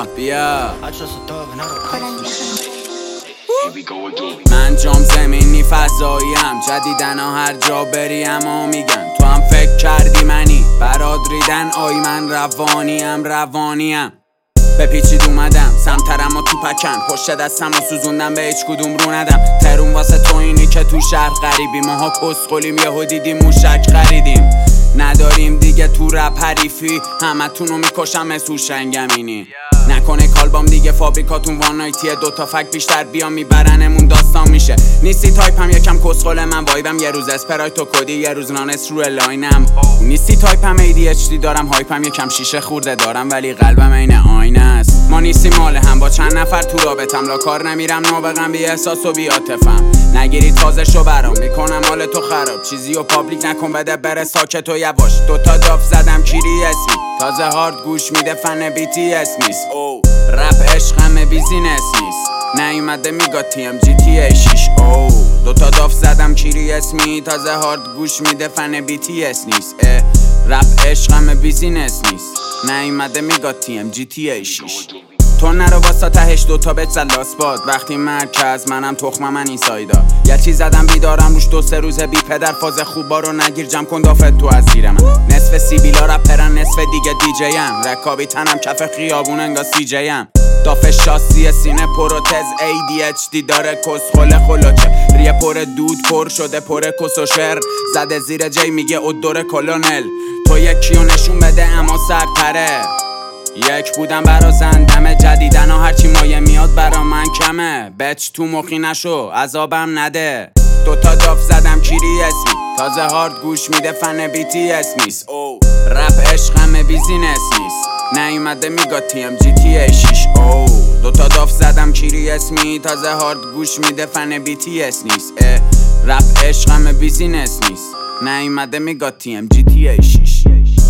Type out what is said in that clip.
بیا من جام زمینی فضاییم، جدیدن هر جا بری اما میگن تو هم فکر کردی منی، برات ریدن آی من روانیم بپیچید اومدم سمترم و تو پکن، پشت دستم و سوزوندم به هیچ کدوم رو ندم. ترون واسه تو اینی که تو شهر غریبی، ماها کسخولیم یهو دیدیم موشک خریدیم. نداریم دیگه تو رپ حریفی، همه تونو میکشم مثل هوشنگمینی. نکنه کالبام دیگه فابریکاتون وان نایتیه، دوتا فک بیشتر بیا میبرنمون داستان میشه. نیستی تایپم یکم کسخول من وایبم، یه روز اسپرایت و کدی یه روز نانس رو لاینم. نیستی تایپم ADHD دارم، هایپم یکم شیشه خورده دارم ولی قلبم عین آینه است. ما نیستی مال هم با چند نفر تو رابطم، لا کار نمیرم نابغم بی احساس و بی عاطفم. نگیری تازه شو برام میکنم حال تو خراب، چیزی و پابلیک نکن بده بره ساکت و یواش. دوتا داف زدم کیری اسمی، تازه هارد گوش میده فن BTS نیست. او رپ عشقم بیزینس نیست، نیومده میگا TMGTA 6. او دوتا داف زدم کیری اسمی، تازه هارد گوش میده فن BTS نیست. رپ عشقم بیزینس نیست، نیومده میگا TMGTA 6. تو نرو واسه تهش دوتا بچه لاس باد، وقتی مرکز منم تخمم من این سایدا. یه چی زدم بیدارم روش 2-3 روزه بی پدر، فاز خوبا رو نگیر جمع کن دافت تو از زیر من. نصف سیبیلا رپرن نصف دیگه دیجیم، رکابی تنم کف خیابون انگا CJم. داف شاسی سینه پروتز ADHD داره کسخل خلوچه، ریه پر دود پر شده پر کس و شر، زده زیر جی میگه ادور کلونل. تو یکیو نشون بده اما سرتره، یک بودم برا زندمه، جدیدن ها هرچی مایه میاد برا من کمه. بچ تو مخی نشو عذابم نده، دوتا داف زدم کیری اسمی، تازه هارد گوش میده فن BTS نیست. او رپ عشقم بیزینس نیست، نیومده میگا TMGTA 6. او دوتا داف زدم کیری اسمی، تازه هارد گوش میده فن BTS نیست. رپ عشقم بیزینس نیست، نیومده میگا TMGTA 6.